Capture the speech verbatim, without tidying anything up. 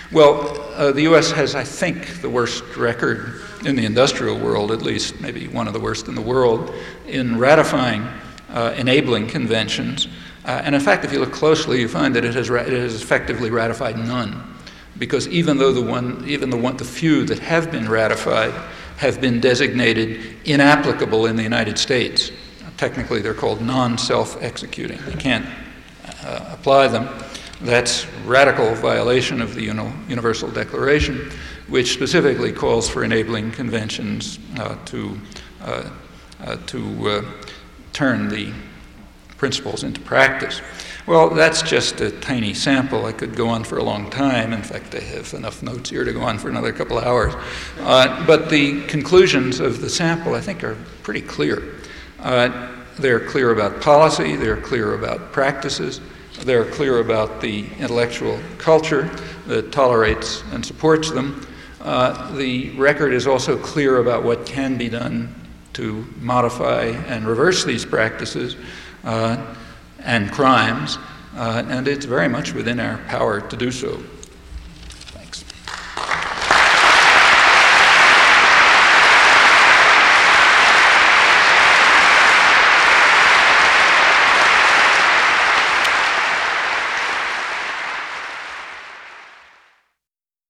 Well, uh, the U S has, I think, the worst record in the industrial world, at least, maybe one of the worst in the world, in ratifying uh, enabling conventions. Uh, and in fact, if you look closely, you find that it has, ra- it has effectively ratified none. Because even though the one, even the one, the few that have been ratified have been designated inapplicable in the United States. Technically, they're called non-self-executing. You can't uh, apply them. That's radical violation of the Uni- Universal Declaration, which specifically calls for enabling conventions uh, to uh, uh, to uh, turn the principles into practice. Well, that's just a tiny sample. I could go on for a long time. In fact, I have enough notes here to go on for another couple of hours. Uh, but the conclusions of the sample, I think, are pretty clear. Uh, they're clear about policy. They're clear about practices. They're clear about the intellectual culture that tolerates and supports them. Uh, the record is also clear about what can be done to modify and reverse these practices uh, and crimes, uh, and it's very much within our power to do so. Thanks.